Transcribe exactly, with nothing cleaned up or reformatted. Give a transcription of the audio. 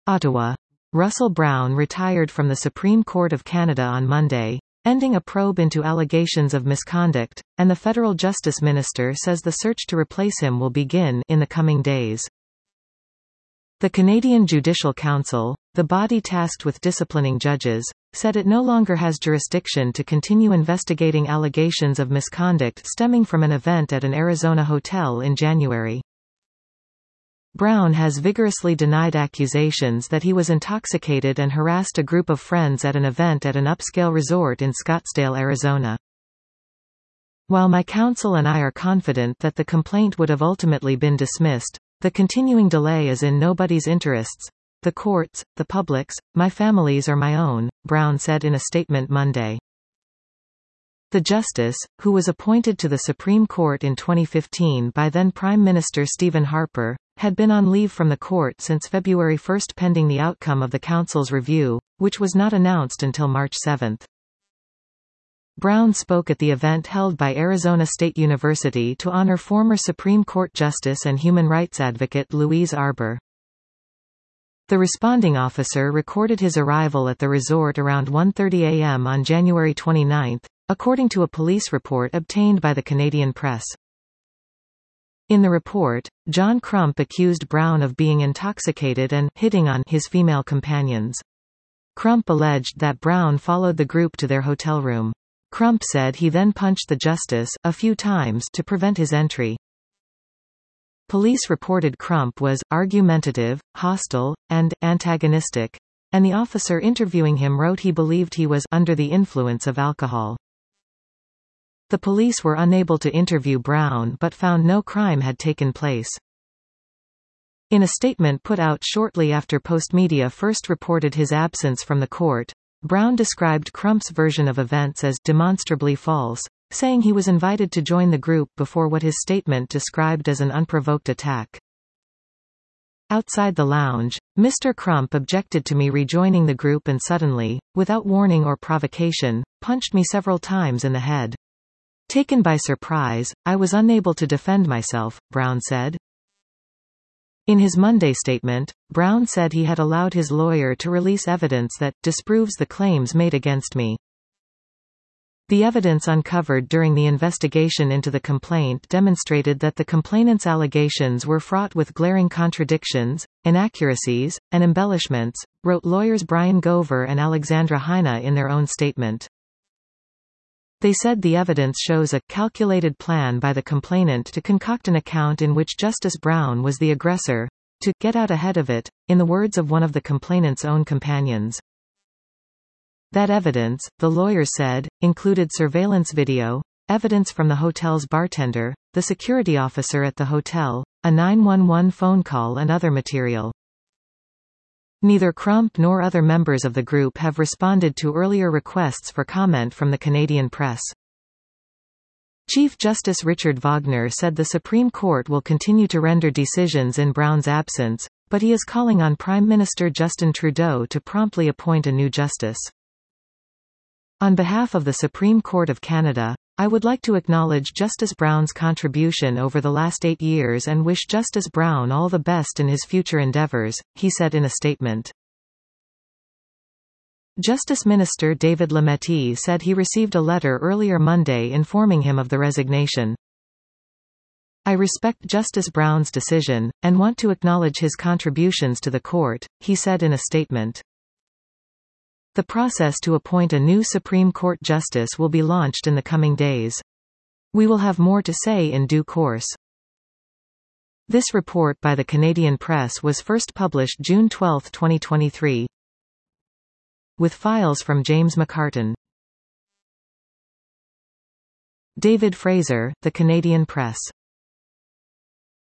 Ottawa. Russell Brown retired from the Supreme Court of Canada on Monday, ending a probe into allegations of misconduct, and the federal justice minister says the search to replace him will begin in the coming days. The Canadian Judicial Council, the body tasked with disciplining judges, said it no longer has jurisdiction to continue investigating allegations of misconduct stemming from an event at an Arizona hotel in January. Brown has vigorously denied accusations that he was intoxicated and harassed a group of friends at an event at an upscale resort in Scottsdale, Arizona. While my counsel and I are confident that the complaint would have ultimately been dismissed, the continuing delay is in nobody's interests, the court's, the public's, my family's or my own, Brown said in a statement Monday. The justice, who was appointed to the Supreme Court in twenty fifteen by then Prime Minister Stephen Harper, had been on leave from the court since February first pending the outcome of the council's review, which was not announced until March seventh. Brown spoke at the event held by Arizona State University to honor former Supreme Court Justice and human rights advocate Louise Arbour. The responding officer recorded his arrival at the resort around one thirty a m on January twenty-ninth, according to a police report obtained by the Canadian Press. In the report, John Crump accused Brown of being intoxicated and hitting on his female companions. Crump alleged that Brown followed the group to their hotel room. Crump said he then punched the justice a few times to prevent his entry. Police reported Crump was argumentative, hostile, and antagonistic, and the officer interviewing him wrote he believed he was under the influence of alcohol. The police were unable to interview Brown but found no crime had taken place. In a statement put out shortly after Postmedia first reported his absence from the court, Brown described Crump's version of events as demonstrably false, saying he was invited to join the group before what his statement described as an unprovoked attack. Outside the lounge, Mister Crump objected to me rejoining the group and suddenly, without warning or provocation, punched me several times in the head. Taken by surprise, I was unable to defend myself, Brown said. In his Monday statement, Brown said he had allowed his lawyer to release evidence that disproves the claims made against me. The evidence uncovered during the investigation into the complaint demonstrated that the complainant's allegations were fraught with glaring contradictions, inaccuracies, and embellishments, wrote lawyers Brian Gover and Alexandra Heine in their own statement. They said the evidence shows a calculated plan by the complainant to concoct an account in which Justice Brown was the aggressor, to get out ahead of it, in the words of one of the complainant's own companions. That evidence, the lawyers said, included surveillance video, evidence from the hotel's bartender, the security officer at the hotel, a nine one one phone call and other material. Neither Crump nor other members of the group have responded to earlier requests for comment from the Canadian press. Chief Justice Richard Wagner said the Supreme Court will continue to render decisions in Brown's absence, but he is calling on Prime Minister Justin Trudeau to promptly appoint a new justice. On behalf of the Supreme Court of Canada, I would like to acknowledge Justice Brown's contribution over the last eight years and wish Justice Brown all the best in his future endeavors, he said in a statement. Justice Minister David Lametti said he received a letter earlier Monday informing him of the resignation. I respect Justice Brown's decision, and want to acknowledge his contributions to the court, he said in a statement. The process to appoint a new Supreme Court justice will be launched in the coming days. We will have more to say in due course. This report by the Canadian Press was first published June twelfth twenty twenty-three. With files from James McCartan. David Fraser, The Canadian Press.